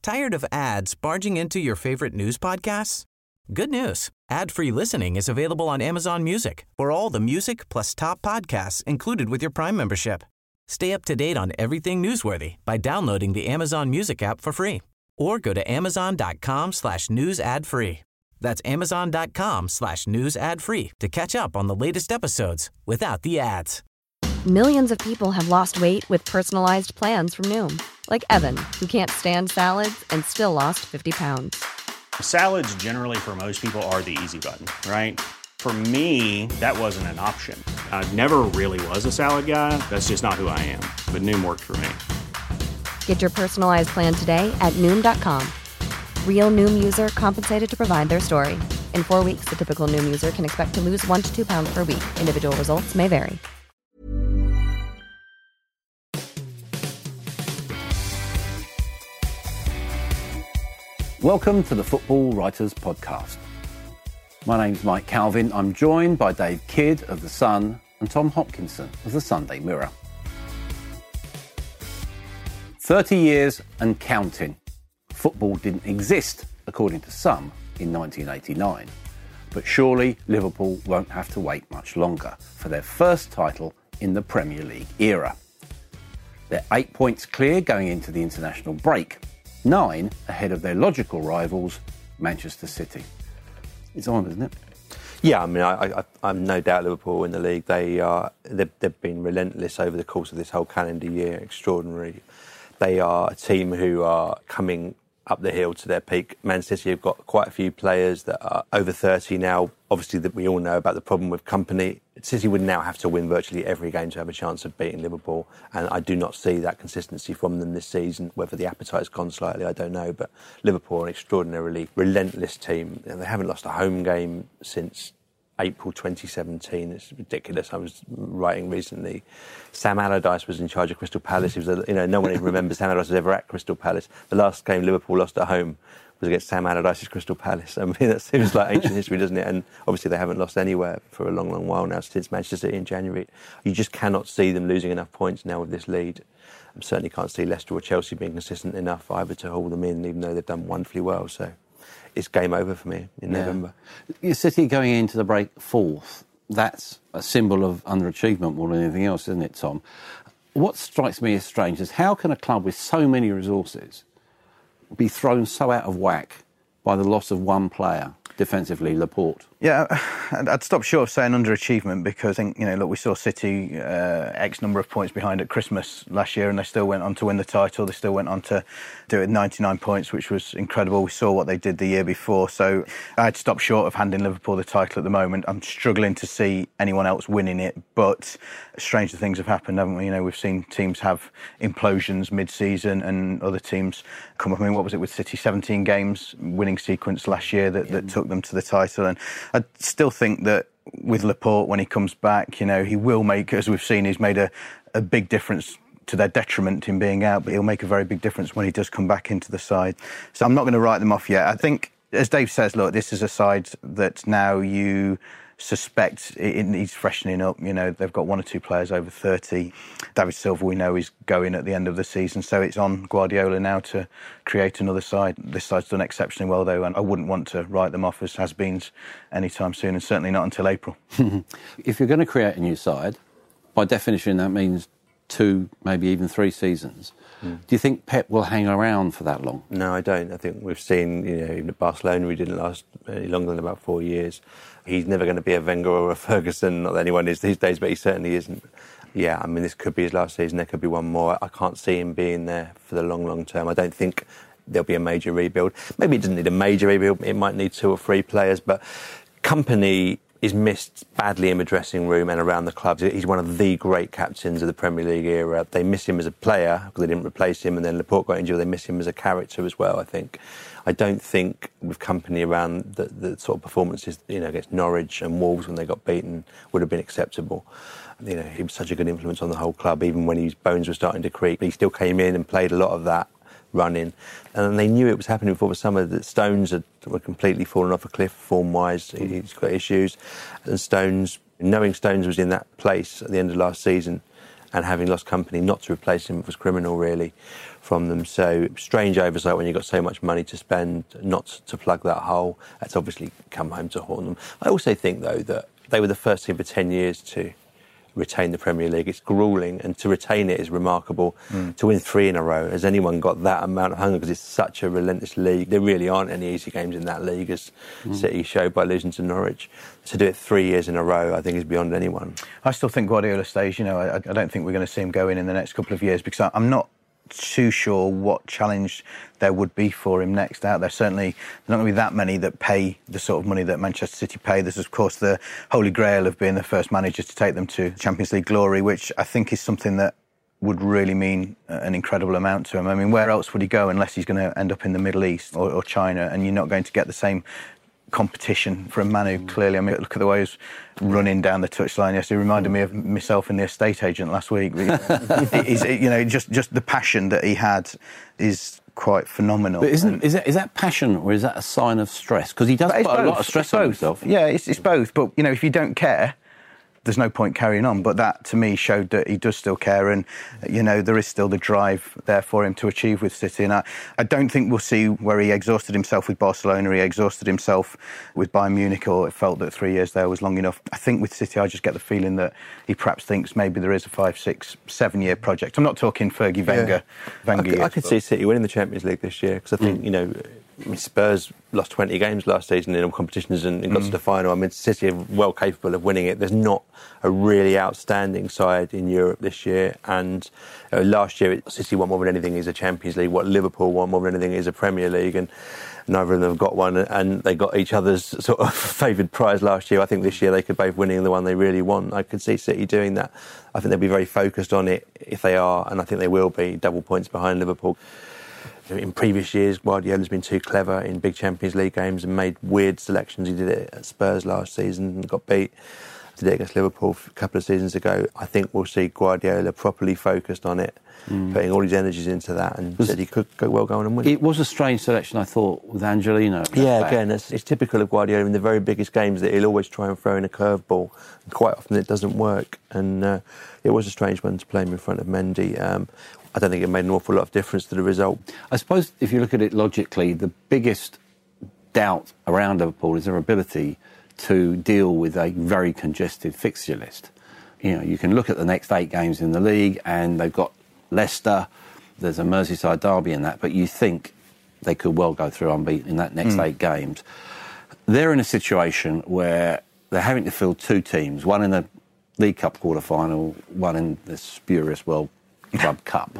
Tired of ads barging into your favorite news podcasts? Good news. Ad-free listening is available on Amazon Music for all the music plus top podcasts included with your Prime membership. Stay up to date on everything newsworthy by downloading the Amazon Music app for free or go to amazon.com/news ad free. That's amazon.com/news ad free to catch up on the latest episodes without the ads. Millions of people have lost weight with personalized plans from Noom. Like Evan, who can't stand salads and still lost 50 pounds. Salads generally for most people are the easy button, right? For me, that wasn't an option. I never really was a salad guy. That's just not who I am. But Noom worked for me. Get your personalized plan today at Noom.com. Real Noom user compensated to provide their story. In 4 weeks, the typical Noom user can expect to lose 1 to 2 pounds per week. Individual results may vary. Welcome to the Football Writers Podcast. My name's Mike Calvin. I'm joined by Dave Kidd of The Sun and Tom Hopkinson of The Sunday Mirror. 30 years and counting. Football didn't exist, according to some, in 1989. But surely Liverpool won't have to wait much longer for their first title in the Premier League era. They're 8 points clear going into the international break. 9 ahead of their logical rivals, Manchester City. It's on, isn't it? Yeah, I mean, I'm no doubt Liverpool in the league. They've been relentless over the course of this whole calendar year, extraordinary. They are a team who are coming up the hill to their peak. Man City have got quite a few players that are over 30 now. Obviously, that we all know about the problem with company. City would now have to win virtually every game to have a chance of beating Liverpool, and I do not see that consistency from them this season. Whether the appetite's gone slightly, I don't know, but Liverpool are an extraordinarily relentless team. They haven't lost a home game since April 2017. It's ridiculous. I was writing recently. Sam Allardyce was in charge of Crystal Palace. He was, no one even remembers Sam Allardyce was ever at Crystal Palace. The last game Liverpool lost at home was against Sam Allardyce's Crystal Palace. I mean, that seems like ancient history, doesn't it? And obviously they haven't lost anywhere for a long, long while now since Manchester City in January. You just cannot see them losing enough points now with this lead. I certainly can't see Leicester or Chelsea being consistent enough either to hold them in, even though they've done wonderfully well. So it's game over for me in November. Your City going into the break fourth, that's a symbol of underachievement more than anything else, isn't it, Tom? What strikes me as strange is how can a club with so many resources be thrown so out of whack by the loss of one player, defensively, Laporte? Yeah, I'd stop short of saying underachievement because I think, look, we saw City X number of points behind at Christmas last year and they still went on to win the title. They still went on to do it with 99 points, which was incredible. We saw what they did the year before. So I'd stop short of handing Liverpool the title at the moment. I'm struggling to see anyone else winning it, but stranger things have happened, haven't we? We've seen teams have implosions mid-season and other teams come up. I mean, what was it with City? 17 games winning sequence last year that took them to the title. And I still think that with Laporte, when he comes back, he will make, as we've seen, he's made a big difference to their detriment in being out, but he'll make a very big difference when he does come back into the side. So I'm not going to write them off yet. I think, as Dave says, look, this is a side that now you suspect it needs freshening up. They've got 1 or 2 players over 30. David Silva, we know, is going at the end of the season, so it's on Guardiola now to create another side. This side's done exceptionally well, though, and I wouldn't want to write them off as has-beens anytime soon, and certainly not until April. If you're going to create a new side, by definition, that means 2, maybe even 3 seasons. Do you think Pep will hang around for that long? No, I don't. I think we've seen, even at Barcelona, he didn't last any longer than about 4 years. He's never going to be a Wenger or a Ferguson, not that anyone is these days, but he certainly isn't. Yeah, I mean, this could be his last season, there could be one more. I can't see him being there for the long, long term. I don't think there'll be a major rebuild. Maybe it doesn't need a major rebuild, it might need 2 or 3 players, but Kompany is missed badly in the dressing room and around the club. He's one of the great captains of the Premier League era. They miss him as a player because they didn't replace him, and then Laporte got injured. They miss him as a character as well, I think. I don't think with Kompany around the sort of performances, against Norwich and Wolves when they got beaten would have been acceptable. He was such a good influence on the whole club, even when his bones were starting to creak. He still came in and played a lot of that running. And they knew it was happening before the summer, that Stones were completely fallen off a cliff form-wise. He's got issues. And knowing Stones was in that place at the end of last season, and having lost company, not to replace him was criminal, really, from them. So strange oversight when you've got so much money to spend, not to plug that hole. That's obviously come home to haunt them. I also think, though, that they were the first team for 10 years to retain the Premier League. It's gruelling, and to retain it is remarkable. To win 3 in a row, has anyone got that amount of hunger? Because it's such a relentless league. There really aren't any easy games in that league, as City showed by losing to Norwich. To do it 3 years in a row, I think, is beyond anyone. I still think Guardiola stays. I don't think we're going to see him go in the next couple of years, because I'm not too sure what challenge there would be for him next out there. Certainly, there's not going to be that many that pay the sort of money that Manchester City pay. There's, of course, the holy grail of being the first manager to take them to Champions League glory, which I think is something that would really mean an incredible amount to him. I mean, where else would he go unless he's going to end up in the Middle East or China, and you're not going to get the same competition from Manu, clearly. I mean, look at the way he's running down the touchline yesterday. It reminded me of myself and the estate agent last week. Just the passion that he had is quite phenomenal. But is that passion, or is that a sign of stress? Because he does put a lot of stress on himself. Yeah, it's both. But, if you don't care, there's no point carrying on. But that, to me, showed that he does still care, and, there is still the drive there for him to achieve with City. And I don't think we'll see where he exhausted himself with Barcelona, he exhausted himself with Bayern Munich, or it felt that 3 years there was long enough. I think with City, I just get the feeling that he perhaps thinks maybe there is a 5, 6, 7 year project. I'm not talking Fergie Wenger. I could see City winning the Champions League this year, because I think, Spurs lost 20 games last season in all competitions and got to the final. I mean, City are well capable of winning it. There's not a really outstanding side in Europe this year. And last year, City won more than anything is a Champions League. What Liverpool won more than anything is a Premier League. And neither of them have got one. And they got each other's sort of favoured prize last year. I think this year they could both winning the one they really want. I could see City doing that. I think they'll be very focused on it if they are. And I think they will be double points behind Liverpool. In previous years, Guardiola's been too clever in big Champions League games and made weird selections. He did it at Spurs last season and got beat. Did it against Liverpool a couple of seasons ago. I think we'll see Guardiola properly focused on it, putting all his energies into that, and said he could go on and win. It was a strange selection, I thought, with Angelino. Yeah, again, it's typical of Guardiola in the very biggest games that he'll always try and throw in a curveball. Quite often it doesn't work, and it was a strange one to play him in front of Mendy. I don't think it made an awful lot of difference to the result. I suppose if you look at it logically, the biggest doubt around Liverpool is their ability to deal with a very congested fixture list. You can look at the next 8 games in the league, and they've got Leicester, there's a Merseyside derby in that, but you think they could well go through unbeaten in that next 8 games. They're in a situation where they're having to field 2 teams, one in the League Cup quarter-final, one in the spurious World Club Cup.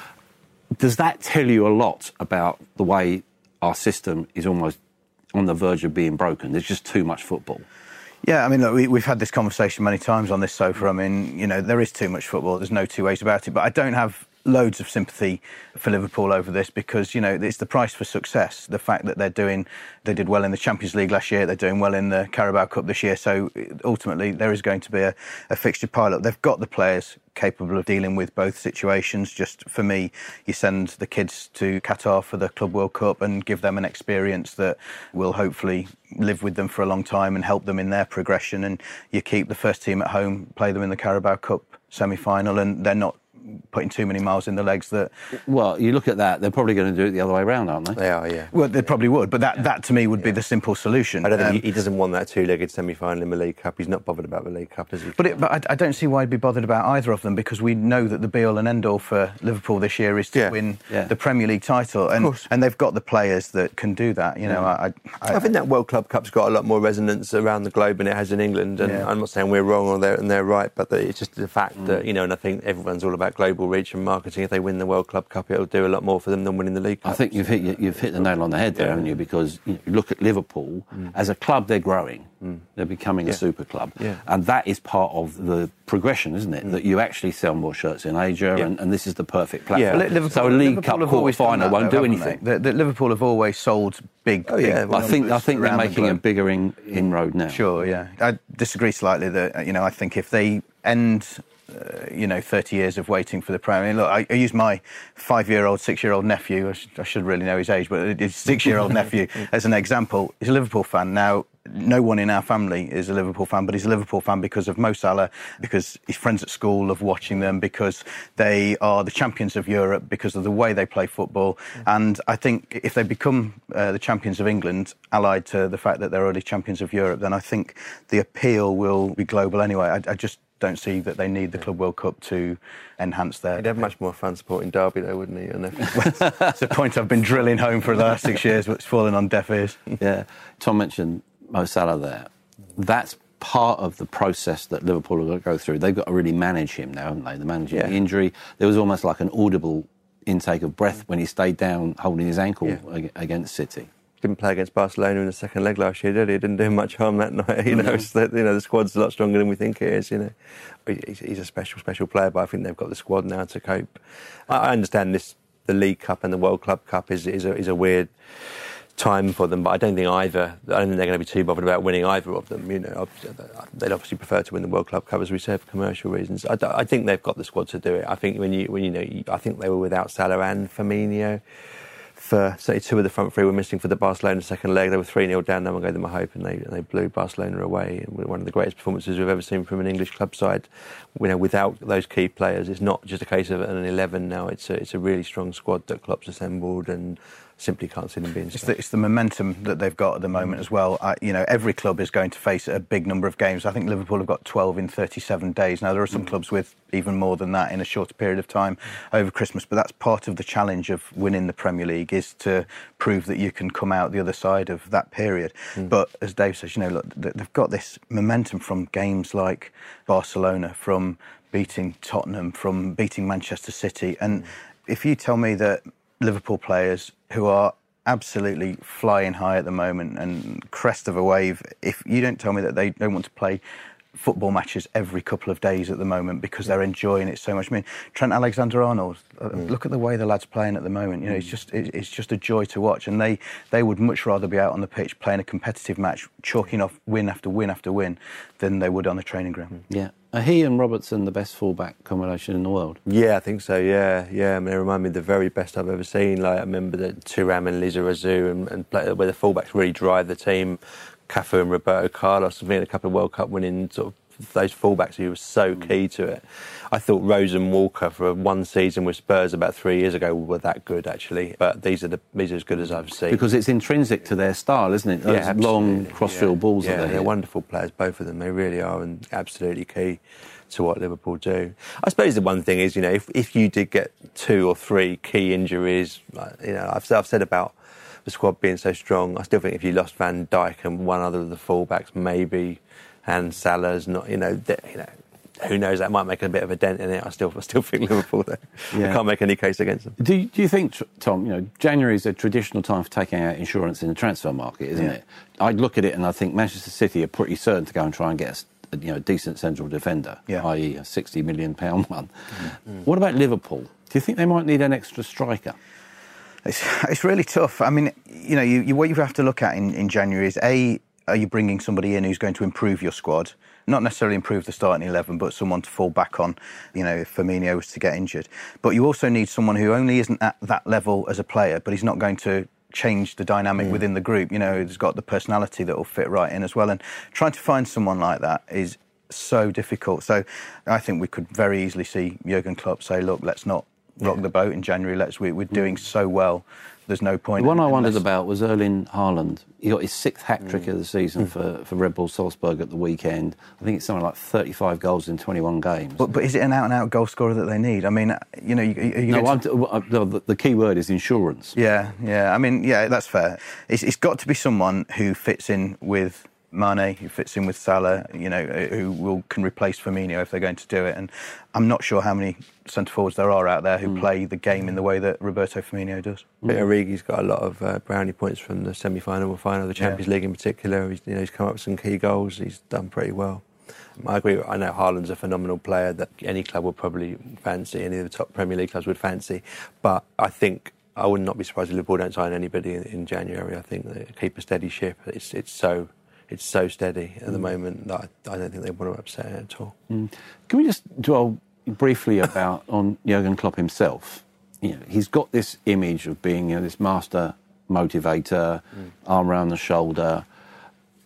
Does that tell you a lot about the way our system is almost on the verge of being broken? There's just too much football. Yeah, I mean, look, we've had this conversation many times on this sofa. I mean, there is too much football. There's no two ways about it. But I don't have loads of sympathy for Liverpool over this, because, it's the price for success. The fact that they did well in the Champions League last year, they're doing well in the Carabao Cup this year. So ultimately, there is going to be a fixture pile-up. They've got the players capable of dealing with both situations. Just for me, you send the kids to Qatar for the Club World Cup and give them an experience that will hopefully live with them for a long time and help them in their progression. And you keep the first team at home, play them in the Carabao Cup semi-final, and they're not putting too many miles in the legs that... Well, you look at that, they're probably going to do it the other way around, aren't they? They are, yeah. Well, they probably would, but that to me would be the simple solution. I don't think he doesn't want that 2-legged semi-final in the League Cup. He's not bothered about the League Cup, is he? But I don't see why he'd be bothered about either of them, because we know that the be-all and end-all for Liverpool this year is to win the Premier League title, and they've got the players that can do that. I think that World Club Cup's got a lot more resonance around the globe than it has in England, and I'm not saying we're wrong or they're right, but it's just the fact that, and I think everyone's all about global reach and marketing. If they win the World Club Cup, it'll do a lot more for them than winning the League Cup. I think you've hit the nail on the head there, haven't you? Because you look at Liverpool, as a club, they're growing. They're becoming a super club. Yeah. And that is part of the progression, isn't it? That you actually sell more shirts in Asia, and this is the perfect platform. Yeah. So a League Cup quarter-final won't do anything. Liverpool have always sold big... I think they're making a bigger inroad now. Sure, yeah. I disagree slightly that, I think if they end... 30 years of waiting for the Premier. Look, I use my 5-year-old, 6-year-old nephew, I should really know his age, but his 6-year-old nephew as an example. He's a Liverpool fan. Now, no one in our family is a Liverpool fan, but he's a Liverpool fan because of Mo Salah, because his friends at school love watching them, because they are the champions of Europe, because of the way they play football. And I think if they become the champions of England, allied to the fact that they're already champions of Europe, then I think the appeal will be global anyway. I just don't see that they need the Club World Cup to enhance their... He'd have much more fun supporting Derby, though, wouldn't he? It's a point I've been drilling home for the last 6 years, but it's fallen on deaf ears. Yeah. Tom mentioned Mo Salah there. That's part of the process that Liverpool are going to go through. They've got to really manage him now, haven't they? They're managing the injury. There was almost like an audible intake of breath when he stayed down holding his ankle against City. Didn't play against Barcelona in the second leg last year, did he? Didn't do him much harm that night. The squad's a lot stronger than we think it is. He's a special player, but I think they've got the squad now to cope. I understand this. The League Cup and the World Club Cup is a weird time for them, but I don't think they're going to be too bothered about winning either of them. They'd obviously prefer to win the World Club Cup, as we said, for commercial reasons. I think they've got the squad to do it. I think I think they were without Salah and Firmino. For say 2 of the front 3 were missing for the Barcelona second leg. They were 3-0 down. No one gave them a hope, and they blew Barcelona away. One of the greatest performances we've ever seen from an English club side. Without those key players, it's not just a case of an 11 now. It's a really strong squad that Klopp's assembled, and simply can't see them being stuck. It's the momentum that they've got at the moment as well. Every club is going to face a big number of games. I think Liverpool have got 12 in 37 days. Now, there are some clubs with even more than that in a shorter period of time over Christmas, but that's part of the challenge of winning the Premier League, is to prove that you can come out the other side of that period. But as Dave says, look, they've got this momentum from games like Barcelona, from beating Tottenham, from beating Manchester City. And if you tell me that Liverpool players who are absolutely flying high at the moment and crest of a wave, if you don't tell me that they don't want to play football matches every couple of days at the moment because they're enjoying it so much. I mean, Trent Alexander-Arnold, look at the way the lad's playing at the moment. It's just a joy to watch, and they would much rather be out on the pitch playing a competitive match, chalking off win after win after win, than they would on the training ground. Yeah. Are he and Robertson the best fullback combination in the world? Yeah, I think so, yeah. I mean, they remind me of the very best I've ever seen. I remember the Thuram and Lizarazu and where the fullbacks really drive the team. Cafu and Roberto Carlos have been a couple of World Cup winning sort of those fullbacks who were so key to it. I thought Rose and Walker for one season with Spurs about 3 years ago were that good, actually. But these are as good as I've seen. Because it's intrinsic to their style, isn't it? Those long crossfield balls. Yeah, they're wonderful players, both of them. They really are, and absolutely key to what Liverpool do. I suppose the one thing is, if you did get 2 or 3 key injuries, I've said about the squad being so strong, I still think if you lost Van Dijk and one other of the fullbacks, maybe, and Salah's not, who knows, that might make a bit of a dent in it. I still think Liverpool there. I can't make any case against them. Do you think, Tom, January is a traditional time for taking out insurance in the transfer market, isn't it? I'd look at it and I think Manchester City are pretty certain to go and try and get a decent central defender, i.e. a £60 million one. What about Liverpool? Do you think they might need an extra striker? It's really tough. I mean, what you have to look at in January is, are you bringing somebody in who's going to improve your squad? Not necessarily improve the starting 11, but someone to fall back on, if Firmino was to get injured. But you also need someone who only isn't at that level as a player, but he's not going to change the dynamic within the group. He's got the personality that will fit right in as well. And trying to find someone like that is so difficult. So I think we could very easily see Jurgen Klopp say, look, let's not rock the boat in January. We're doing so well. There's no point. The one I wondered about was Erling Haaland. He got his 6th hat-trick of the season for Red Bull Salzburg at the weekend. I think it's something like 35 goals in 21 games. But is it an out-and-out goal scorer that they need? I mean, the key word is insurance. Yeah. I mean, that's fair. It's got to be someone who fits in with Mane, who fits in with Salah, who can replace Firmino if they're going to do it. And I'm not sure how many centre-forwards there are out there who play the game in the way that Roberto Firmino does. Origi's got a lot of brownie points from the semi-final or final of the Champions League in particular. He's come up with some key goals. He's done pretty well. I agree. I know Haaland's a phenomenal player that any club would probably fancy, any of the top Premier League clubs would fancy. But I think I would not be surprised if Liverpool don't sign anybody in January. I think they keep a steady ship. It's so steady at the moment that I don't think they want to upset it at all. Can we just dwell briefly on Jurgen Klopp himself? He's got this image of being this master motivator, arm around the shoulder.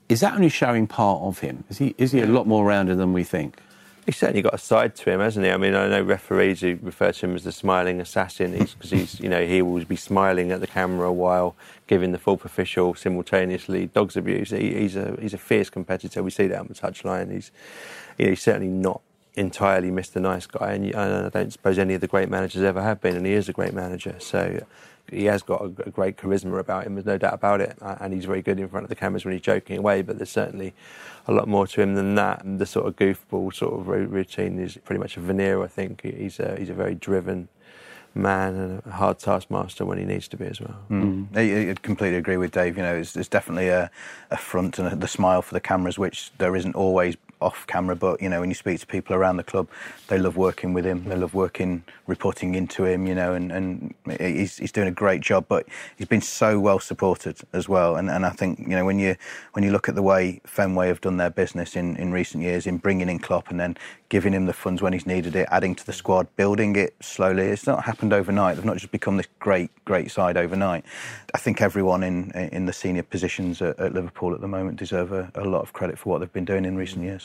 Is that only showing part of him? Is he a lot more rounded than we think? He's certainly got a side to him, hasn't he? I mean, I know referees who refer to him as the smiling assassin because he will be smiling at the camera while giving the fourth official simultaneously dogs abuse. He's a fierce competitor. We see that on the touchline. He's certainly not entirely Mr. Nice Guy, and I don't suppose any of the great managers ever have been, and he is a great manager. So he has got a great charisma about him, there's no doubt about it, and he's very good in front of the cameras when he's joking away, but there's certainly a lot more to him than that. And the sort of goofball sort of routine is pretty much a veneer, I think. He's a very driven man and a hard taskmaster when he needs to be as well. I completely agree with Dave. It's definitely a front and the smile for the cameras, which there isn't always off camera, but when you speak to people around the club, they love working with him, they love reporting into him, and he's doing a great job, but he's been so well supported as well, and I think when you look at the way Fenway have done their business in recent years in bringing in Klopp and then giving him the funds when he's needed it, adding to the squad, building it slowly. It's not happened overnight. They've not just become this great side overnight. I think everyone in the senior positions at Liverpool at the moment deserve a lot of credit for what they've been doing in recent years.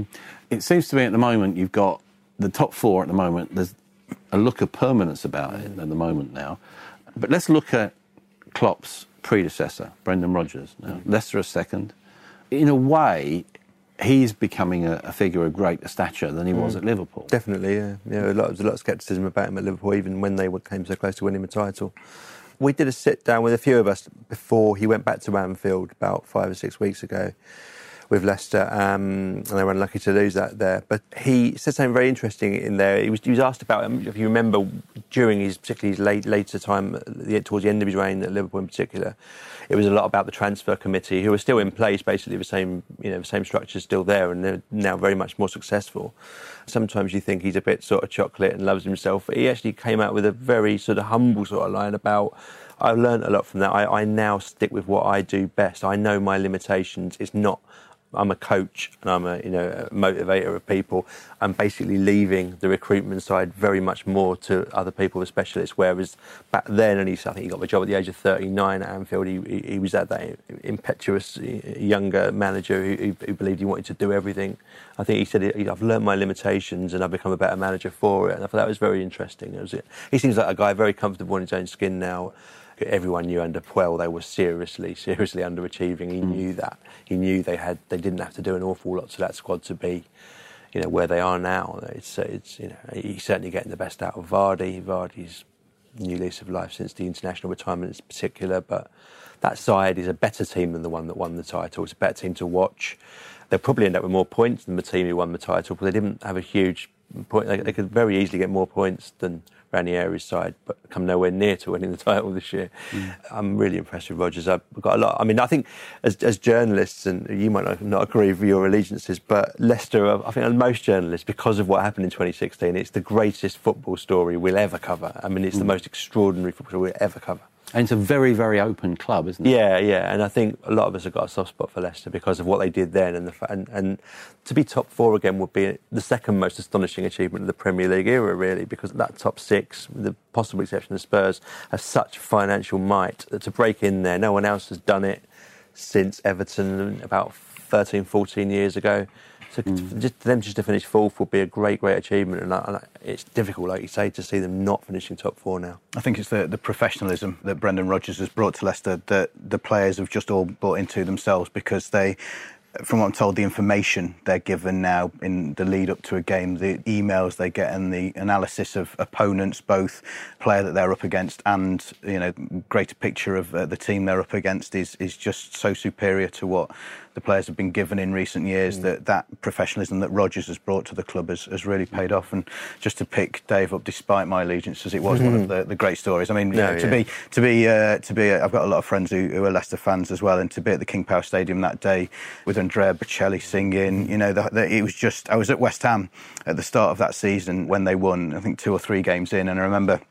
It seems to me at the moment you've got the top four at the moment. There's a look of permanence about it at the moment now. But let's look at Klopp's predecessor, Brendan Rodgers. Now, Leicester are second. In a way, he's becoming a figure of greater stature than he was at Liverpool. Definitely, yeah. There's a lot of scepticism about him at Liverpool, even when they came so close to winning the title. We did a sit-down with a few of us before he went back to Anfield about 5 or 6 weeks ago with Leicester, and they were unlucky to lose that there. But he said something very interesting in there. He was asked about, if you remember, during particularly his later time, towards the end of his reign at Liverpool in particular, it was a lot about the transfer committee, who are still in place, basically the same structure is still there, and they're now very much more successful. Sometimes you think he's a bit sort of chocolate and loves himself. But he actually came out with a very sort of humble sort of line about, I learned a lot from that. I now stick with what I do best. I know my limitations. I'm a coach and I'm a motivator of people. I'm basically leaving the recruitment side very much more to other people, the specialists. Whereas back then, and I think he got the job at the age of 39 at Anfield. He was that impetuous younger manager who believed he wanted to do everything. I think he said, I've learned my limitations and I've become a better manager for it. And I thought that was very interesting. He seems like a guy very comfortable in his own skin now. Everyone knew under Puel they were seriously underachieving. He knew that. He knew they didn't have to do an awful lot to that squad to be, where they are now. He's certainly getting the best out of Vardy. Vardy's new lease of life since the international retirement in particular. But that side is a better team than the one that won the title. It's a better team to watch. They'll probably end up with more points than the team who won the title, but they didn't have a huge point. They could very easily get more points than Ranieri's side, but come nowhere near to winning the title this year. I'm really impressed with Rodgers. I've got a lot. I mean, I think as journalists, and you might not agree with your allegiances, but Leicester, I think most journalists, because of what happened in 2016, it's the greatest football story we'll ever cover. I mean, it's the most extraordinary football story we'll ever cover. And it's a very, very open club, isn't it? Yeah, and I think a lot of us have got a soft spot for Leicester because of what they did then, and to be top four again would be the second most astonishing achievement of the Premier League era, really, because that top six, with the possible exception of Spurs, have such financial might that to break in there, no one else has done it since Everton about 13, 14 years ago. So just them to finish fourth would be a great achievement, and it's difficult, like you say, to see them not finishing top four now. I think it's the professionalism that Brendan Rodgers has brought to Leicester that the players have just all bought into themselves, because they, from what I'm told, the information they're given now in the lead up to a game, the emails they get and the analysis of opponents, both player that they're up against and greater picture of the team they're up against is just so superior to what the players have been given in recent years. That professionalism that Rodgers has brought to the club has really paid off. And just to pick Dave up, despite my allegiances, it was one of the great stories. I mean, to be I've got a lot of friends who are Leicester fans as well, and to be at the King Power Stadium that day with Andrea Bocelli singing, it was just. I was at West Ham at the start of that season when they won, I think 2 or 3 games in, and I remember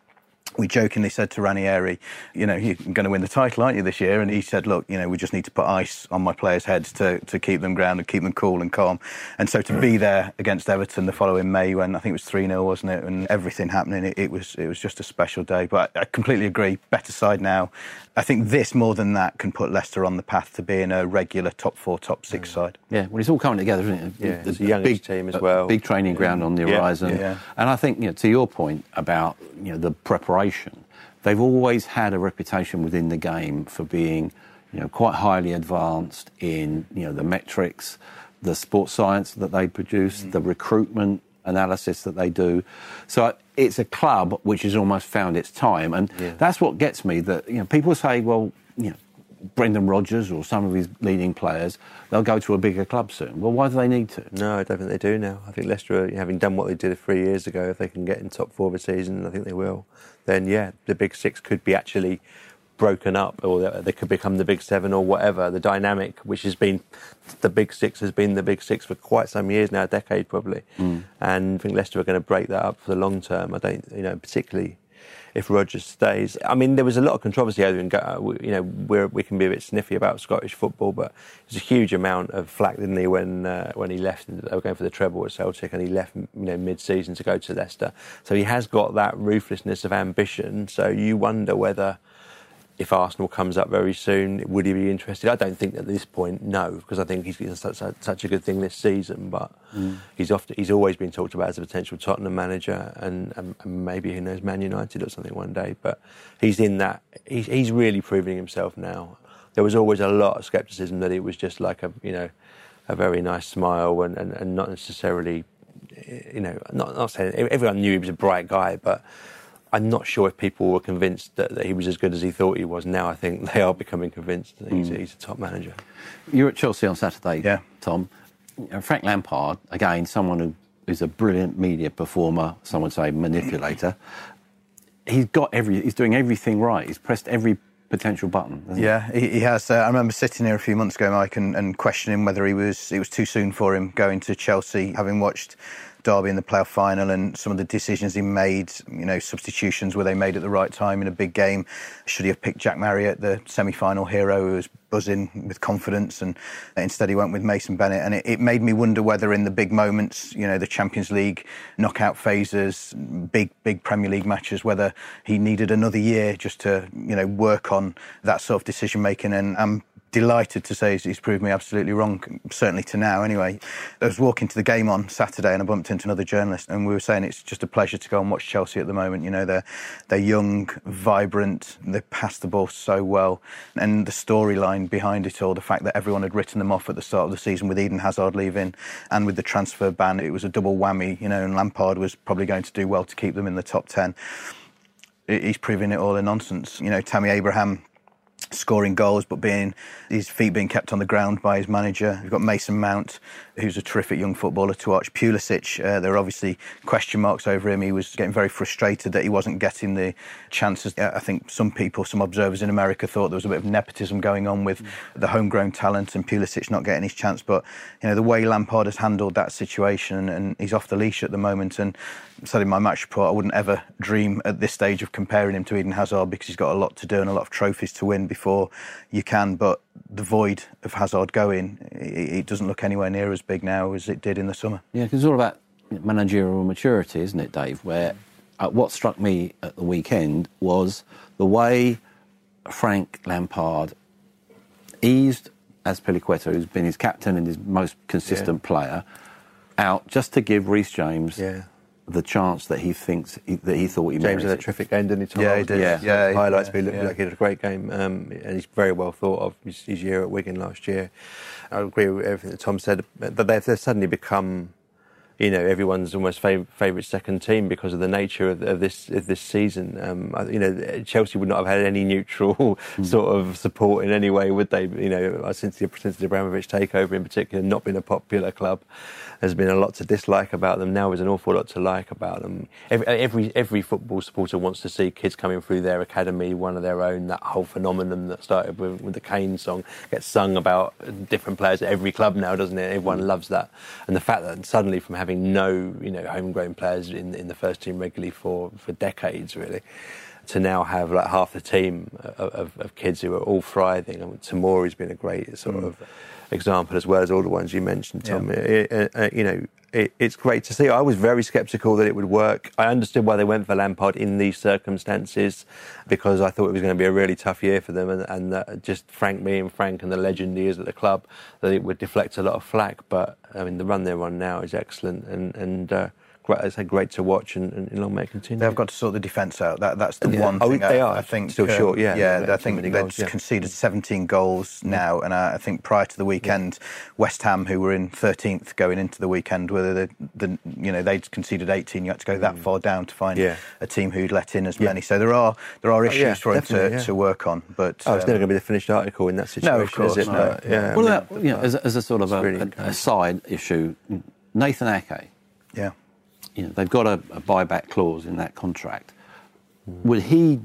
we jokingly said to Ranieri, you're going to win the title, aren't you, this year? And he said, look, we just need to put ice on my players' heads to keep them grounded, keep them cool and calm. And so to be there against Everton the following May, when I think it was 3-0, wasn't it? And everything happening, it was just a special day. But I completely agree, better side now. I think this, more than that, can put Leicester on the path to being a regular top 4, top 6 side. Yeah, well, it's all coming together, isn't it? Yeah, it's a young team as well. Big training ground on the horizon. Yeah. And I think, to your point about, the preparation, they've always had a reputation within the game for being, quite highly advanced in, the metrics, the sports science that they produce, the recruitment analysis that they do. So it's a club which has almost found its time. And that's what gets me, that, people say, well, Brendan Rodgers or some of his leading players, they'll go to a bigger club soon. Well, why do they need to? No, I don't think they do now. I think Leicester, having done what they did 3 years ago, if they can get in top 4 of a season, I think they will, then, the Big Six could be actually broken up, or they could become the Big Seven or whatever. The dynamic, which has been the Big Six, has been the Big Six for quite some years now, a decade probably. And I think Leicester are going to break that up for the long term. I don't, particularly if Rodgers stays. I mean, there was a lot of controversy over we can be a bit sniffy about Scottish football, but there's a huge amount of flack, didn't he, when he left? They were going for the treble at Celtic, and he left, mid-season to go to Leicester. So he has got that ruthlessness of ambition. So you wonder whether, if Arsenal comes up very soon, would he be interested? I don't think at this point, no, because I think he's done such a good thing this season. But he's always been talked about as a potential Tottenham manager, and maybe, who knows, Man United or something one day. But he's in that. He's really proving himself now. There was always a lot of scepticism that it was just like a very nice smile and not necessarily, not saying everyone knew he was a bright guy, but I'm not sure if people were convinced that he was as good as he thought he was. Now I think they are becoming convinced that he's a top manager. You're at Chelsea on Saturday, Tom. Frank Lampard, again, someone who's a brilliant media performer, some would say manipulator. He's doing everything right. He's pressed every potential button. He has. I remember sitting here a few months ago, Mike, and questioning whether it was too soon for him going to Chelsea, having watched Derby in the playoff final and some of the decisions he made, substitutions, were they made at the right time in a big game? Should he have picked Jack Marriott, the semi-final hero who was buzzing with confidence, and instead he went with Mason Bennett? And it made me wonder whether in the big moments, the Champions League knockout phases, big Premier League matches, whether he needed another year just to, work on that sort of decision making. And I'm delighted to say he's proved me absolutely wrong, certainly to now anyway. I was walking to the game on Saturday and I bumped into another journalist, and we were saying it's just a pleasure to go and watch Chelsea at the moment. They're young, vibrant, they pass the ball so well, and the storyline behind it all, the fact that everyone had written them off at the start of the season with Eden Hazard leaving and with the transfer ban, it was a double whammy, and Lampard was probably going to do well to keep them in the top 10. He's proving it all a nonsense. Tammy Abraham scoring goals, but his feet being kept on the ground by his manager. We've got Mason Mount, who's a terrific young footballer to watch. Pulisic, there are obviously question marks over him. He was getting very frustrated that he wasn't getting the chances. I think some observers in America thought there was a bit of nepotism going on with the homegrown talent and Pulisic not getting his chance. But, the way Lampard has handled that situation, and he's off the leash at the moment. And I said in my match report, I wouldn't ever dream at this stage of comparing him to Eden Hazard, because he's got a lot to do and a lot of trophies to win before you can. But the void of Hazard going, it doesn't look anywhere near as big now as it did in the summer. Yeah, because it's all about managerial maturity, isn't it, Dave? Where what struck me at the weekend was the way Frank Lampard eased Azpilicueta, who's been his captain and his most consistent player, out just to give Reece James the chance that he thought he merited. James had a terrific game, didn't he, Tom? Yeah, he did. Highlights me, looked like he had a great game, and he's very well thought of his year at Wigan last year. I agree with everything that Tom said, but they've suddenly become, everyone's almost favourite second team because of the nature of this season. Chelsea would not have had any neutral sort of support in any way, would they? Since the Abramovich takeover in particular, not been a popular club. There's been a lot to dislike about them. Now there's an awful lot to like about them. Every football supporter wants to see kids coming through their academy, one of their own. That whole phenomenon that started with the Kane song gets sung about different players at every club now, doesn't it? Everyone loves that. And the fact that suddenly from having no, homegrown players in the first team regularly for decades, really, to now have like half the team of kids who are all thriving. I mean, Tomori's been a great sort of example, as well as all the ones you mentioned, Tom. It's great to see. I was very sceptical that it would work. I understood why they went for Lampard in these circumstances, because I thought it was going to be a really tough year for them, and just Frank being Frank and the legend he is at the club, that it would deflect a lot of flack. But I mean, the run they're on now is excellent, and great to watch, and long may it continue. They've got to sort the defence out. That's the one thing. They are. I think still short. I think they've conceded 17 goals now, and I think prior to the weekend, West Ham, who were in 13th going into the weekend, whether they'd conceded 18, you had to go that far down to find a team who'd let in as many. So there are issues for him to work on. But it's never going to be the finished article in that situation. No, of course, is it? no. What about as a sort of a side issue, Nathan Ake? Yeah. They've got a buyback clause in that contract. Would he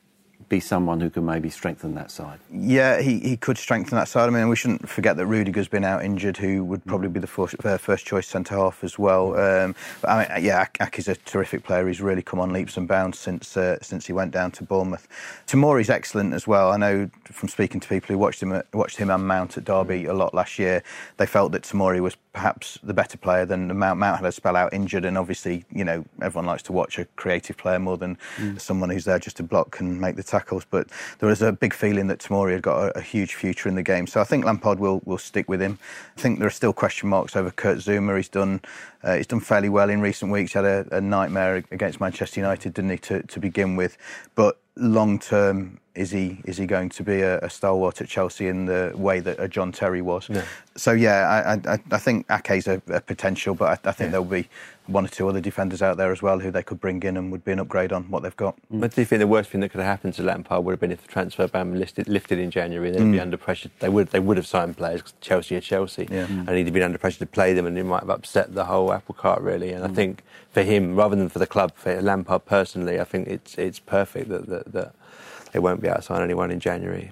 be someone who can maybe strengthen that side? Yeah, he could strengthen that side. I mean, we shouldn't forget that Rudiger's been out injured, who would probably be the first choice centre-half as well. But I mean, Ake's a terrific player. He's really come on leaps and bounds since he went down to Bournemouth. Tomori's excellent as well. I know from speaking to people who watched him and Mount at Derby a lot last year, they felt that Tomori was perhaps the better player than Mount. Mount had a spell out injured, and obviously, everyone likes to watch a creative player more than someone who's there just to block and make the tackles. But there was a big feeling that Tomori had got a huge future in the game. So I think Lampard will stick with him. I think there are still question marks over Kurt Zouma. He's done fairly well in recent weeks. He had a nightmare against Manchester United, didn't he, to begin with? But long term, is he going to be a stalwart at Chelsea in the way that a John Terry was? No. So I think Ake's a potential, but I think there'll be one or two other defenders out there as well who they could bring in and would be an upgrade on what they've got. But do you think the worst thing that could have happened to Lampard would have been if the transfer ban lifted in January, and they'd be under pressure? They would have signed players, because Chelsea are Chelsea, and he'd have been under pressure to play them, and it might have upset the whole apple cart really. And I think for him, rather than for the club, for Lampard personally, I think it's perfect that they won't be able to sign anyone in January,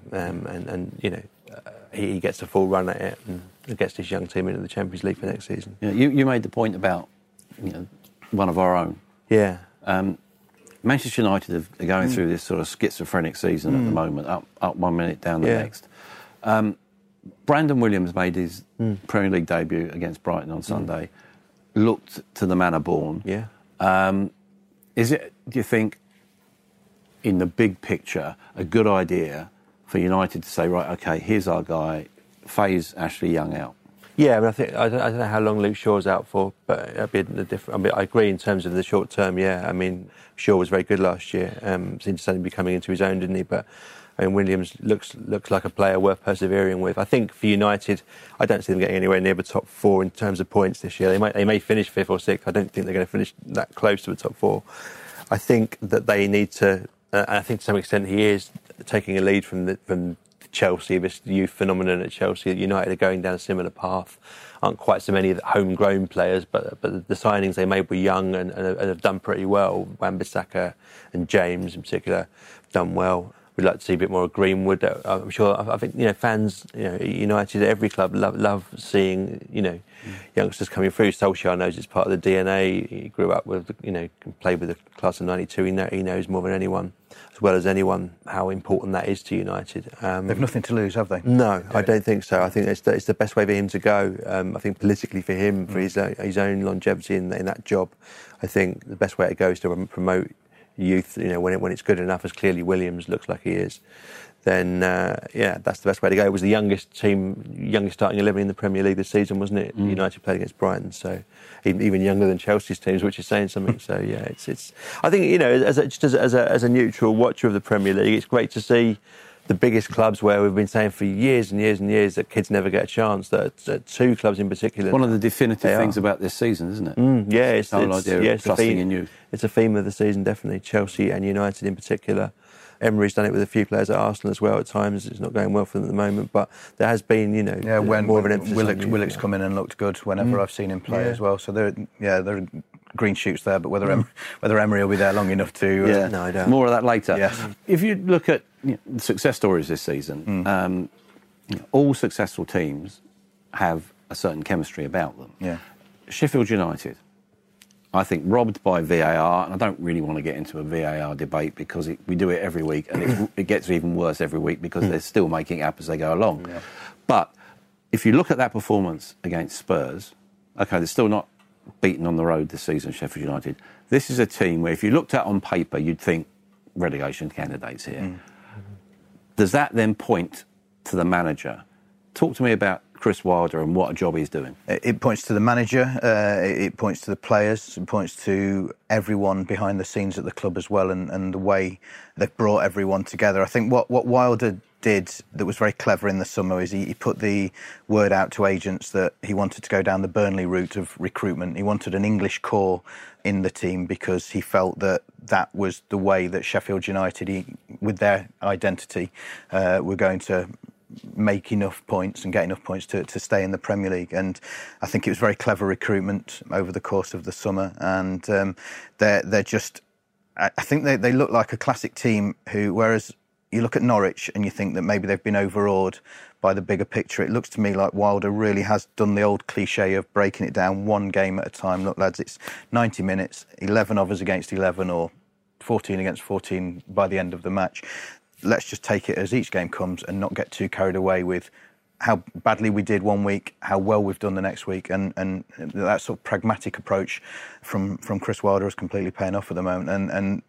he gets a full run at it and gets this young team into the Champions League for next season. Yeah, you made the point about one of our own. Yeah. Manchester United are going through this sort of schizophrenic season at the moment, up 1 minute, down the next. Brandon Williams made his Premier League debut against Brighton on Sunday. Looked to the manner born. Yeah. Is it, do you think, in the big picture, a good idea for United to say, right, OK, here's our guy, phase Ashley Young out? Yeah, I mean, I don't know how long Luke Shaw's out for, but it'll be different. I mean, I agree in terms of the short term. Yeah, I mean, Shaw was very good last year. Seemed to suddenly be coming into his own, didn't he? But I mean, Williams looks like a player worth persevering with. I think for United, I don't see them getting anywhere near the top four in terms of points this year. They may finish 5th or 6th. I don't think they're going to finish that close to the top 4. I think that they need to. And I think to some extent he is taking a lead from Chelsea, this youth phenomenon at Chelsea. United are going down a similar path. Aren't quite so many homegrown players, but the signings they made were young and have done pretty well. Wan-Bissaka and James in particular have done well. We'd like to see a bit more of Greenwood. I'm sure. I think fans, United, every club love seeing youngsters coming through. Solskjaer knows it's part of the DNA. He grew up with, played with the class of '92. He knows more than anyone, as well as anyone, how important that is to United. They've nothing to lose, have they? No, I don't think so. I think it's the best way for him to go. I think politically for him, for his own longevity in that job, I think the best way to go is to promote youth, when it's good enough, as clearly Williams looks like he is, then that's the best way to go. It was the youngest starting 11 in the Premier League this season, wasn't it? United played against Brighton, so even younger than Chelsea's teams, which is saying something. So yeah, it's. I think as a neutral watcher of the Premier League, it's great to see the biggest clubs where we've been saying for years and years and years that kids never get a chance. That 2 clubs in particular. One of the definitive things about this season, isn't it? Yeah, it's the whole idea of trusting in youth. It's a theme of the season, definitely. Chelsea and United in particular. Emery's done it with a few players at Arsenal as well at times. It's not going well for them at the moment, but there has been, more of an emphasis. Willock's come in and looked good whenever I've seen him play as well. So there are green shoots there, but whether Emery will be there long enough to... no, I don't. More of that later. Yes. If you look at the success stories this season, all successful teams have a certain chemistry about them. Yeah. Sheffield United, I think, robbed by VAR, and I don't really want to get into a VAR debate because we do it every week, and it gets even worse every week because they're still making it up as they go along. Yeah. But if you look at that performance against Spurs, OK, they're still not beaten on the road this season, Sheffield United. This is a team where if you looked at on paper, you'd think relegation candidates here. Does that then point to the manager? Talk to me about Chris Wilder and what a job he's doing. It points to the manager, it points to the players, it points to everyone behind the scenes at the club as well, and the way they've brought everyone together. I think what Wilder did that was very clever in the summer is he put the word out to agents that he wanted to go down the Burnley route of recruitment. He wanted an English core in the team because he felt that that was the way that Sheffield United, with their identity, were going to make enough points and get enough points to stay in the Premier League. And I think it was very clever recruitment over the course of the summer. And they're just, I think they look like a classic team who, whereas you look at Norwich and you think that maybe they've been overawed by the bigger picture, it looks to me like Wilder really has done the old cliche of breaking it down one game at a time. Look, lads, it's 90 minutes, 11 of us against 11 or 14 against 14 by the end of the match. Let's just take it as each game comes and not get too carried away with how badly we did one week, how well we've done the next week. And that sort of pragmatic approach from Chris Wilder is completely paying off at the moment. And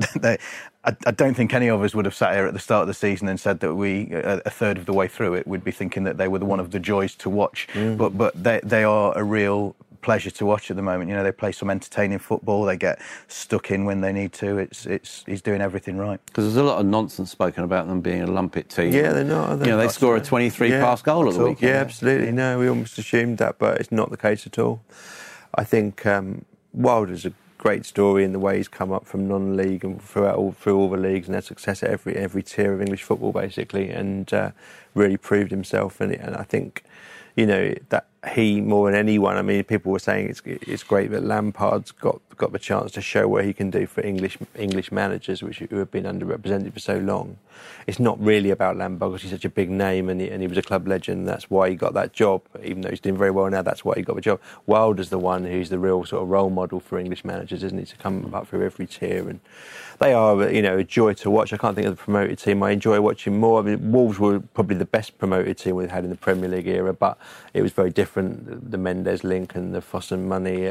I don't think any of us would have sat here at the start of the season and said that we, a third of the way through it, would be thinking that they were one of the joys to watch. But they are a real pleasure to watch at the moment. You know, they play some entertaining football. They get stuck in when they need to. He's doing everything right. Because there's a lot of nonsense spoken about them being a lumpet team. Yeah, they're not. They score a 23-pass goal at the weekend. Yeah, absolutely. No, we almost assumed that, but it's not the case at all. I think Wilder's a great story in the way he's come up from non-league and through all the leagues and had success at every tier of English football, basically, and really proved himself. And I think, that he, more than anyone, I mean, people were saying it's great that Lampard's got the chance to show what he can do for English managers, who have been underrepresented for so long. It's not really about Lampard because he's such a big name and he was a club legend. That's why he got that job, even though he's doing very well now. That's why he got the job. Wilder's the one who's the real sort of role model for English managers, isn't he? To come up through every tier, and they are, a joy to watch. I can't think of the promoted team I enjoy watching more. I mean, Wolves were probably the best promoted team we've had in the Premier League era, but it was very different. The Mendes link and the Fossum money,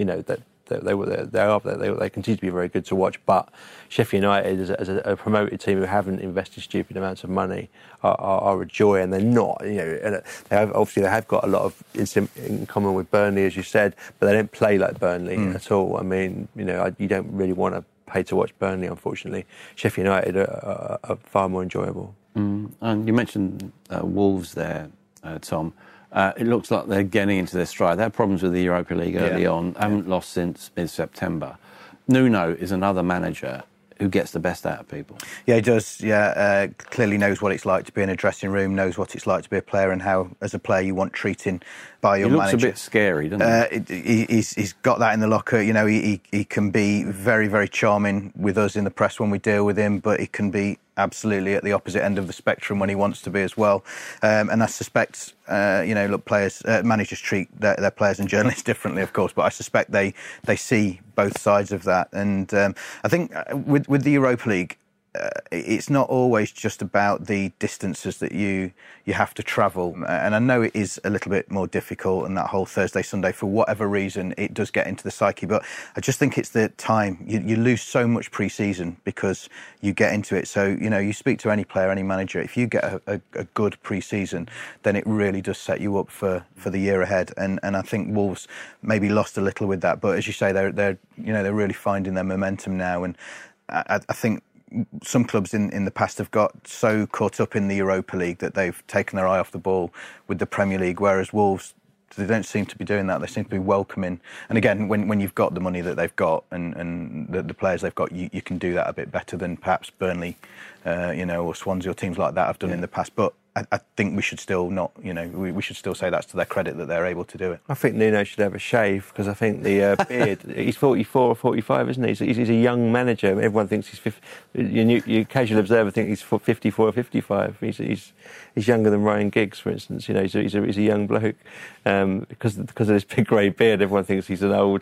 they continue to be very good to watch. But Sheffield United, as a promoted team who haven't invested stupid amounts of money, are a joy, and they're not. They have got a lot of in common with Burnley, as you said, but they don't play like Burnley at all. I mean, you don't really want to pay to watch Burnley, unfortunately. Sheffield United are far more enjoyable. And you mentioned Wolves there, Tom. It looks like they're getting into their stride. They had problems with the Europa League early on, haven't lost since mid-September. Nuno is another manager who gets the best out of people. Yeah, he does. Yeah, clearly knows what it's like to be in a dressing room, knows what it's like to be a player and how, as a player, you want treating by your manager. He looks a bit scary, doesn't he? He's got that in the locker. He can be very, very charming with us in the press when we deal with him, but he can be absolutely at the opposite end of the spectrum when he wants to be as well. And I suspect, managers treat their players and journalists differently, of course, but I suspect they see both sides of that. And I think with the Europa League, it's not always just about the distances that you have to travel. And I know it is a little bit more difficult, and that whole Thursday, Sunday, for whatever reason, it does get into the psyche. But I just think it's the time. You lose so much pre-season because you get into it. So, you speak to any player, any manager, if you get a good pre-season, then it really does set you up for the year ahead. And I think Wolves maybe lost a little with that. But as you say, they're really finding their momentum now. And I think some clubs in the past have got so caught up in the Europa League that they've taken their eye off the ball with the Premier League, whereas Wolves, they don't seem to be doing that. They seem to be welcoming. And again, when you've got the money that they've got and the players they've got, you can do that a bit better than perhaps Burnley, or Swansea or teams like that have done in the past. But I think we should still not, we should still say that's to their credit that they're able to do it. I think Nuno should have a shave because I think the beard. He's 44 or 45, isn't he? He's a young manager. Everyone thinks he's 50. You casual observer think he's 54 or 55. He's younger than Ryan Giggs, for instance. He's a young bloke. Because of this big grey beard, everyone thinks he's an old.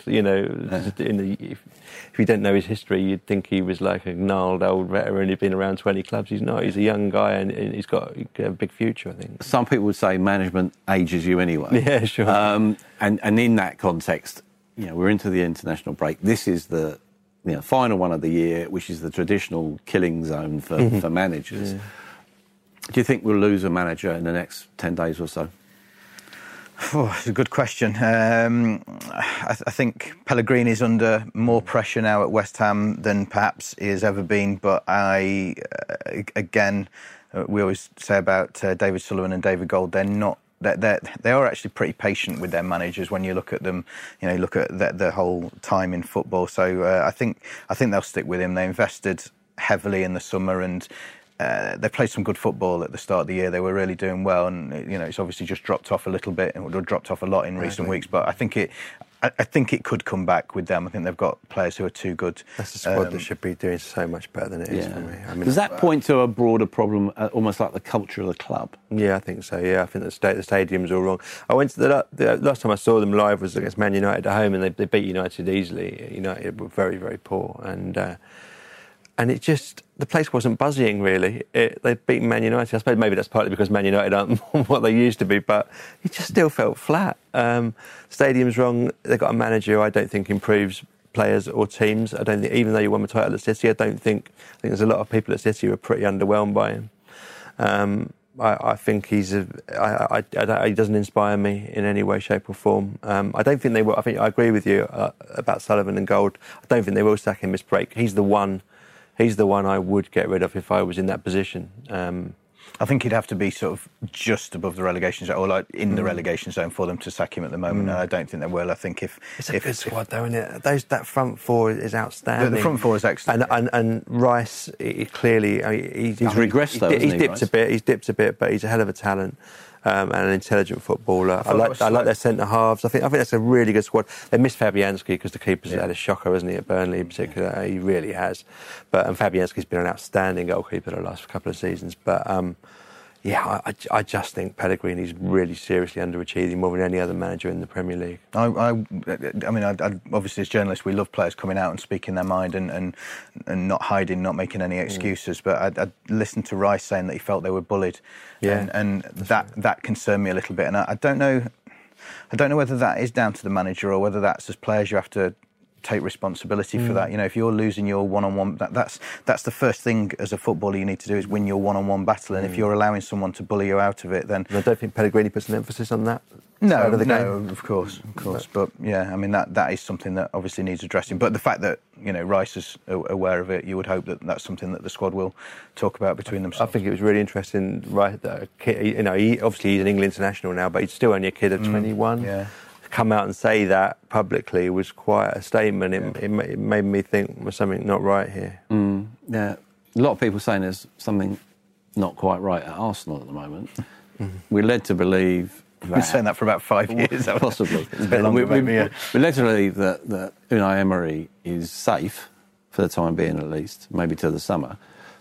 If you don't know his history, you'd think he was like a gnarled old veteran who'd been around 20 clubs. He's not. He's a young guy and he's got a big future, I think. Some people would say management ages you anyway. Yeah, sure. And in that context, we're into the international break. This is the final one of the year, which is the traditional killing zone for managers. Yeah. Do you think we'll lose a manager in the next 10 days or so? Oh, it's a good question. I think Pellegrini's under more pressure now at West Ham than perhaps he has ever been. But we always say about David Sullivan and David Gold, they are actually pretty patient with their managers when you look at them. Look at the whole time in football. So I think they'll stick with him. They invested heavily in the summer and. They played some good football at the start of the year. They were really doing well, and it's obviously just dropped off a little bit, or dropped off a lot in recent weeks. But I think it could come back with them. I think they've got players who are too good. That's a squad that should be doing so much better than it is for me. Does that point to a broader problem, almost like the culture of the club? Yeah, I think so. Yeah, I think the stadium's all wrong. I went to the last time I saw them live was against Man United at home, and they beat United easily. United were very, very poor, and it just, the place wasn't buzzing, really. They'd beaten Man United. I suppose maybe that's partly because Man United aren't what they used to be, but it just still felt flat. Stadium's wrong. They've got a manager who I don't think improves players or teams. I don't think, even though you won the title at City, I think there's a lot of people at City who are pretty underwhelmed by him. I think he doesn't inspire me in any way, shape or form. I don't think they will. I think I agree with you about Sullivan and Gold. I don't think they will sack him this break. He's the one I would get rid of if I was in that position. I think he'd have to be sort of just above the relegation zone, or like in the relegation zone for them to sack him at the moment. And I don't think they will. I think it's a good squad, though, isn't it? That front four is outstanding. The front four is excellent. And Rice, clearly, he's regressed though. He's dipped a bit. He's dipped a bit, but he's a hell of a talent. And an intelligent footballer. I like their centre halves. I think that's a really good squad. They missed Fabianski because the keeper's had a shocker, hasn't he, at Burnley in particular? He really has. And Fabianski's been an outstanding goalkeeper the last couple of seasons. But I just think Pellegrini's really seriously underachieving more than any other manager in the Premier League. I mean, obviously as journalists we love players coming out and speaking their mind and not hiding, not making any excuses. But I listened to Rice saying that he felt they were bullied, and that concerned me a little bit. And I don't know whether that is down to the manager or whether that's as players you have to take responsibility for that. If you're losing your one-on-one, that's the first thing as a footballer you need to do is win your one-on-one battle. And if you're allowing someone to bully you out of it, then I don't think Pellegrini puts an emphasis on that. No, of course. But yeah, I mean that is something that obviously needs addressing. But the fact that Rice is aware of it, you would hope that that's something that the squad will talk about between themselves. I think it was really interesting. Right, obviously he's an England international now, but he's still only a kid of 21. Yeah. Come out and say that publicly was quite a statement. It made me think there's something not right here. Yeah, a lot of people saying there's something not quite right at Arsenal at the moment. We're led to believe that... We've been saying that for about 5 years. Possibly. It's a bit longer, maybe. We're led to believe that Unai Emery is safe, for the time being at least, maybe till the summer.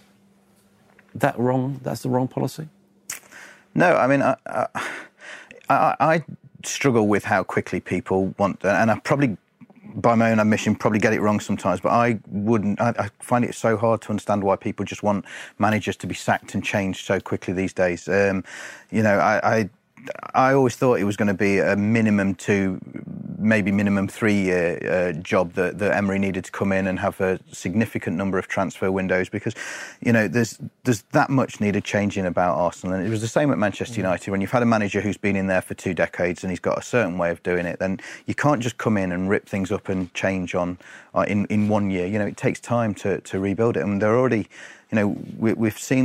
That wrong? That's the wrong policy? No, I mean, I struggle with how quickly people want, and I probably, by my own admission, probably get it wrong sometimes, but I find it so hard to understand why people just want managers to be sacked and changed so quickly these days. I always thought it was going to be a minimum 3 year job that Emery needed to come in and have a significant number of transfer windows because, there's that much needed changing about Arsenal. And it was the same at Manchester United. When you've had a manager who's been in there for 2 decades and he's got a certain way of doing it, then you can't just come in and rip things up and change in 1 year. It takes time to rebuild it. And they're already, we've seen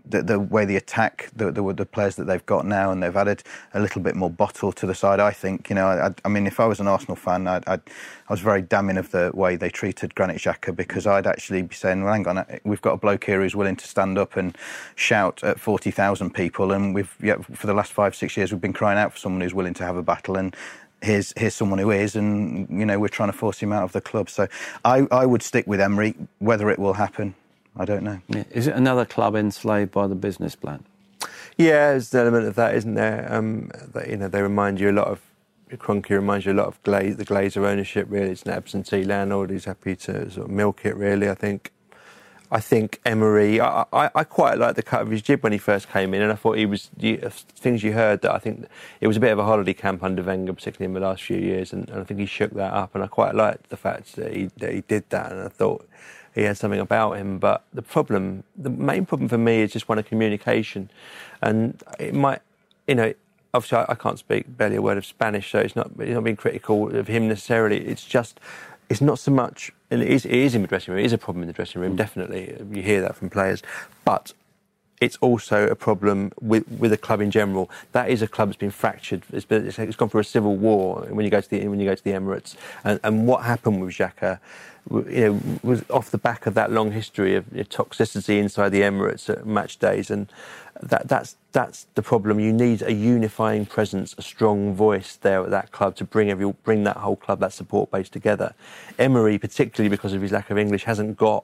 the way they attack the players that they've got now, and they've added a little bit more bottle to the side. I think, you know, I mean, if I was an Arsenal fan, I was very damning of the way they treated Granit Xhaka, because I'd actually be saying, well, hang on, we've got a bloke here who's willing to stand up and shout at 40,000 people, and for the last 5-6 years we've been crying out for someone who's willing to have a battle, and here's someone who is, and, you know, we're trying to force him out of the club. So I would stick with Emery. Whether it will happen, I don't know. Yeah. Is it another club enslaved by the business plan? Yeah, there's an element of that, isn't there? You know, they remind you a lot of, Kroenke reminds you a lot of the Glazer ownership, really. It's an absentee landlord who's happy to sort of milk it, really, I think. I think Emery, I quite liked the cut of his jib when he first came in, and I thought things you heard, that I think it was a bit of a holiday camp under Wenger, particularly in the last few years, and I think he shook that up, and I quite liked the fact that he did that, and I thought he had something about him. But the main problem for me is just one of communication, and it might, you know, obviously I can't speak barely a word of Spanish, so it's not being critical of him necessarily. It's not so much, and it is in the dressing room. It is a problem in the dressing room, definitely. You hear that from players, but it's also a problem with the club in general. That is a club that's been fractured. It's gone through a civil war when you go to the Emirates. And what happened with Xhaka, you know, was off the back of that long history of toxicity inside the Emirates at match days, and that's the problem. You need a unifying presence, a strong voice there at that club to bring that whole club, that support base together. Emery, particularly because of his lack of English, hasn't got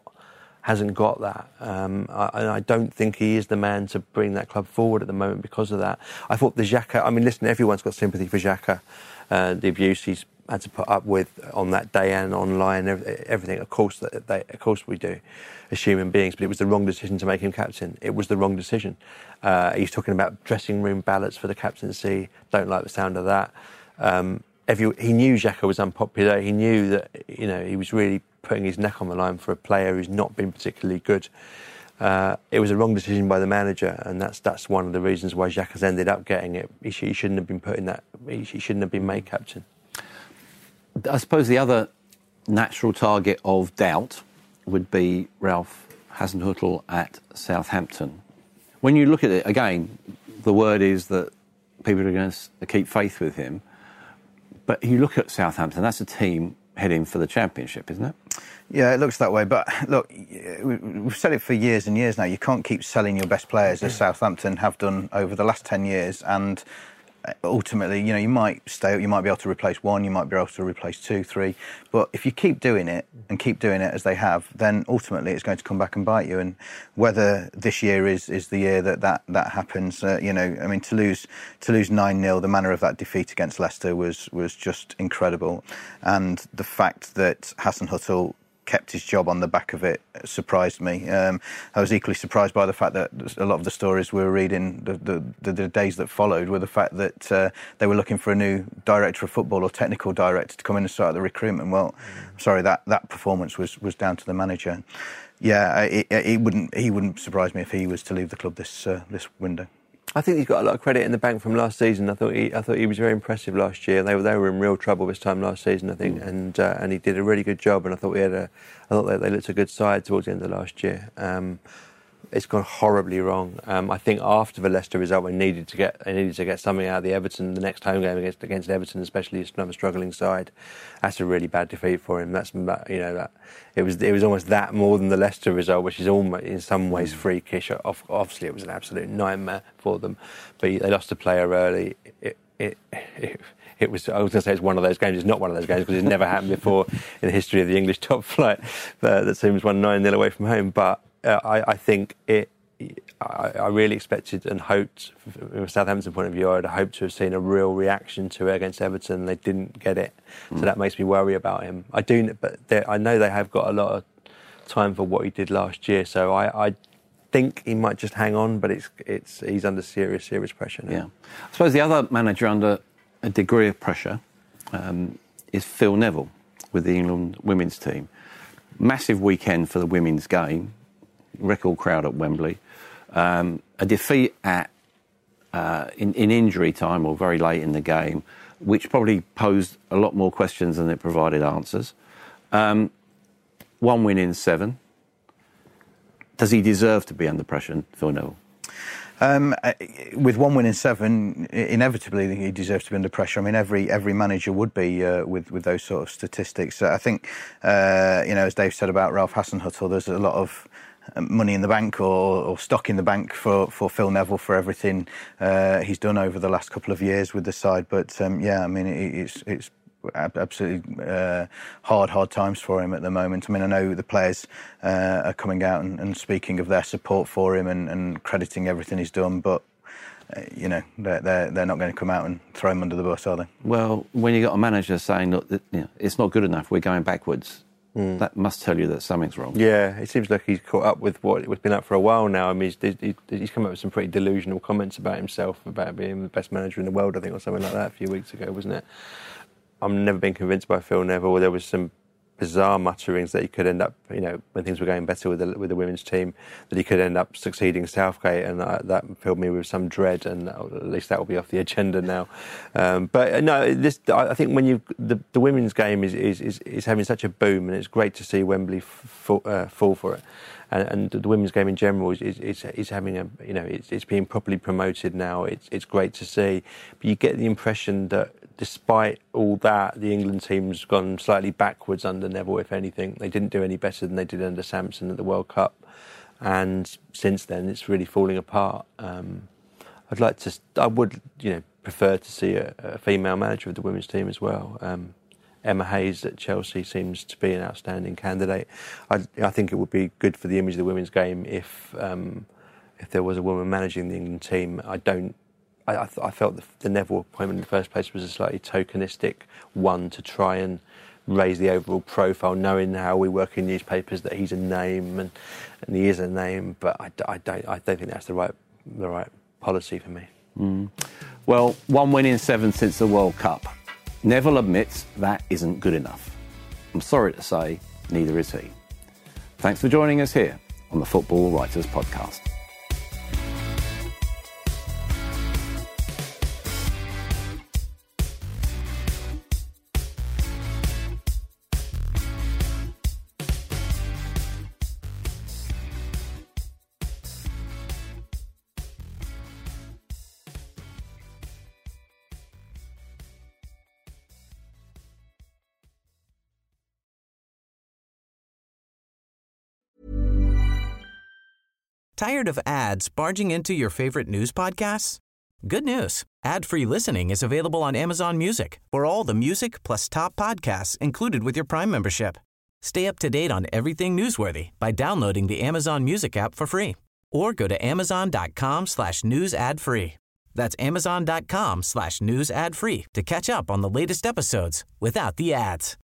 that. And I don't think he is the man to bring that club forward at the moment because of that. I thought the Xhaka, I mean, listen, everyone's got sympathy for Xhaka, the abuse he's had to put up with on that day and online, everything. Of course we do, as human beings. But it was the wrong decision to make him captain. It was the wrong decision. He's talking about dressing room ballots for the captaincy. Don't like the sound of that. He knew Xhaka was unpopular. He knew that, you know, he was really putting his neck on the line for a player who's not been particularly good. It was a wrong decision by the manager, and that's one of the reasons why Xhaka's ended up getting it. He shouldn't have been put in that. He shouldn't have been made captain. I suppose the other natural target of doubt would be Ralph Hasenhüttl at Southampton. When you look at it, again, the word is that people are going to keep faith with him. But you look at Southampton, that's a team heading for the Championship, isn't it? Yeah, it looks that way. But look, we've said it for years and years now. You can't keep selling your best players, as Southampton have done over the last 10 years. And ultimately, you know, you might stay, you might be able to replace one, you might be able to replace 2, 3. But if you keep doing it and keep doing it as they have, then ultimately it's going to come back and bite you. And whether this year is the year that happens, you know, I mean, to lose 9-0, the manner of that defeat against Leicester was just incredible. And the fact that Hasenhüttl kept his job on the back of it surprised me. I was equally surprised by the fact that a lot of the stories we were reading the days that followed were the fact that they were looking for a new director of football or technical director to come in and start the recruitment. Well, sorry, that performance was down to the manager. Yeah, he wouldn't surprise me if he was to leave the club this window. I think he's got a lot of credit in the bank from last season. I thought he was very impressive last year. They were in real trouble this time last season, I think, and he did a really good job. And I thought they looked a good side towards the end of last year. It's gone horribly wrong. I think after the Leicester result, they needed to get something out of the Everton. The next home game against Everton, especially, it's another struggling side. That's a really bad defeat for him. It was almost that more than the Leicester result, which is almost in some ways freakish. Obviously, it was an absolute nightmare for them. But they lost a player early. It was. I was going to say it's one of those games. It's not one of those games because it's never happened before in the history of the English top flight. That team was won 9-0 away from home, but. I think I really expected and hoped, from a Southampton point of view, I'd hoped to have seen a real reaction to it against Everton. They didn't get it, so that makes me worry about him. I know they have got a lot of time for what he did last year, so I think he might just hang on, but he's under serious pressure now. Yeah, I suppose the other manager under a degree of pressure is Phil Neville with the England women's team. Massive weekend for the women's game. Record crowd at Wembley. A defeat in injury time or very late in the game, which probably posed a lot more questions than it provided answers. 1 win in 7. Does he deserve to be under pressure, Phil Neville? With 1 win in 7, inevitably he deserves to be under pressure. I mean, every manager would be with those sort of statistics. I think, as Dave said about Ralph Hasenhüttl, there's a lot of money in the bank or stock in the bank for Phil Neville for everything he's done over the last couple of years with the side. But I mean, it's absolutely hard times for him at the moment. I mean, I know the players are coming out and speaking of their support for him and crediting everything he's done, but they're not going to come out and throw him under the bus, are they? Well, when you got a manager saying, look, it's not good enough, we're going backwards, that must tell you that something's wrong. Yeah, it seems like he's caught up with what's been up for a while now. I mean, he's come up with some pretty delusional comments about himself, about being the best manager in the world, I think, or something like that a few weeks ago, wasn't it? I've never been convinced by Phil Neville. There was some bizarre mutterings that he could end up, when things were going better with the women's team, that he could end up succeeding Southgate, and that filled me with some dread. And at least that will be off the agenda now. But no, I think when the women's game is having such a boom, and it's great to see Wembley fall for it. And the women's game in general is having it's being properly promoted now. It's great to see, but you get the impression that despite all that, the England team's gone slightly backwards under Neville. If anything, they didn't do any better than they did under Sampson at the World Cup, and since then it's really falling apart. I would prefer to see a female manager of the women's team as well. Emma Hayes at Chelsea seems to be an outstanding candidate. I think it would be good for the image of the women's game if there was a woman managing the England team. I felt the Neville appointment in the first place was a slightly tokenistic one to try and raise the overall profile, knowing how we work in newspapers that he's a name and he is a name. But I don't think that's the right policy for me. Well, 1 win in 7 since the World Cup. Neville admits that isn't good enough. I'm sorry to say, neither is he. Thanks for joining us here on the Football Writers Podcast. Tired of ads barging into your favorite news podcasts? Good news. Ad-free listening is available on Amazon Music for all the music plus top podcasts included with your Prime membership. Stay up to date on everything newsworthy by downloading the Amazon Music app for free or go to amazon.com/news ad free. That's amazon.com/news ad free to catch up on the latest episodes without the ads.